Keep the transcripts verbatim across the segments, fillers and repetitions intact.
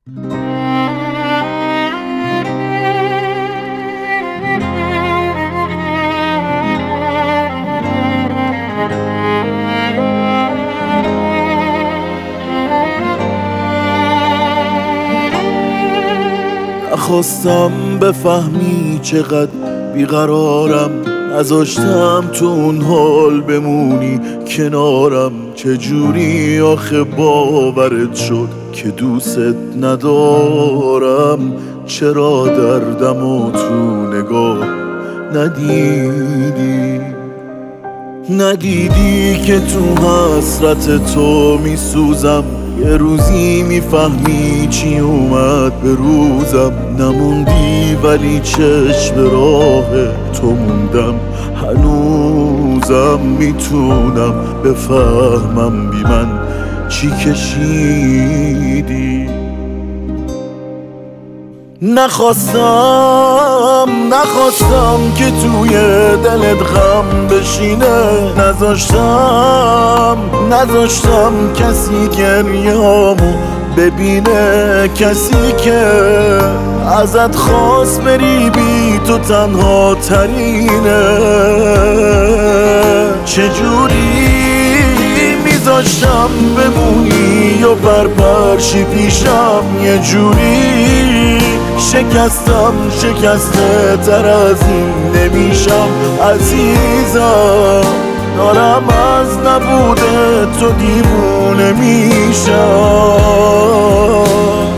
نخواستم بفهمی چقدر بیقرارم، نذاشتم تو اون حال بمونی کنارم. چجوری آخه باورت شد که دوست ندارم؟ چرا دردمو تو نگاه ندیدی؟ ندیدی که تو حسرت تو میسوزم، یه روزی میفهمی چی اومد به روزم. نموندی ولی چشم راه تو موندم، هنوزم میتونم بفهمم بی من چی کشیدی. نخواستم نخواستم که توی دلت غم بشینه، نذاشتم نذاشتم کسی گریه‌هامو ببینه. کسی که ازت خواست بری بی تو تنها ترینه. چجوری میذاشتم بمونی و برپرشی پیشم؟ یه جوری شکستم شکسته تر از این نمیشم عزیزم. دارم از نبوده تو دیوونه میشم.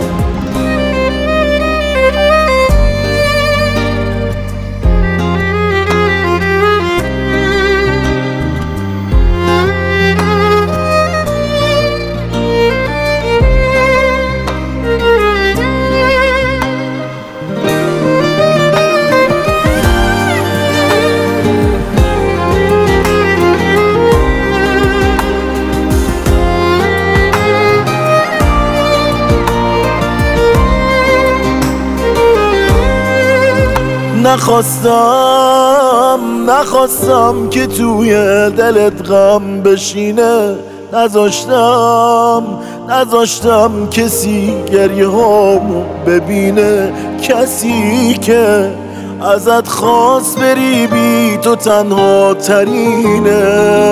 نخواستم نخواستم که توی دلت غم بشینه، نذاشتم نذاشتم کسی گریه هامو ببینه. کسی که ازت خواست بری بی تو تنها ترینه.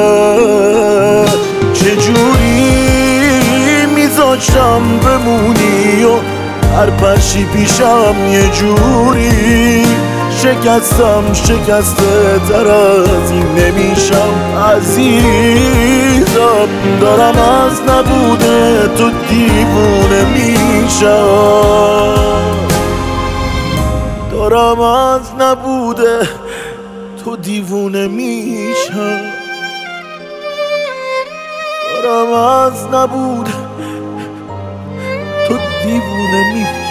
چجوری میذاشتم بمونی و هر پرشی پیشم؟ یه جوری شکستم شکسته تر از این نمیشم عزیزم. دارم از نبوده تو دیوونه میشم. دارم از نبوده تو دیوونه میشم. دارم از نبوده تو دیوونه میشم.